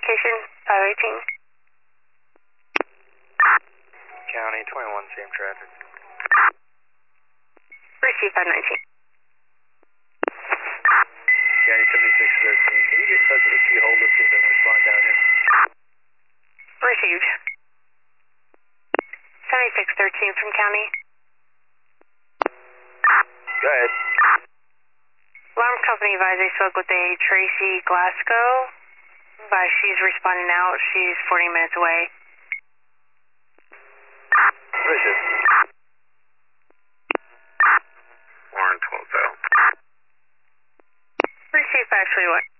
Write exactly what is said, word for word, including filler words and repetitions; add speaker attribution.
Speaker 1: location, five eighteen.
Speaker 2: County twenty-one, same traffic.
Speaker 1: Receive five nineteen.
Speaker 2: County seventy-six thirteen. Can you get in touch with the key holder, see if they can respond down here?
Speaker 1: Received. seventy-six thirteen from county.
Speaker 2: Go ahead.
Speaker 1: Alarm company advised they spoke with a Tracy Glasgow. But she's responding out. She's forty minutes away.
Speaker 2: What is it? Warren twelve thousand.
Speaker 1: Receive five twenty-one.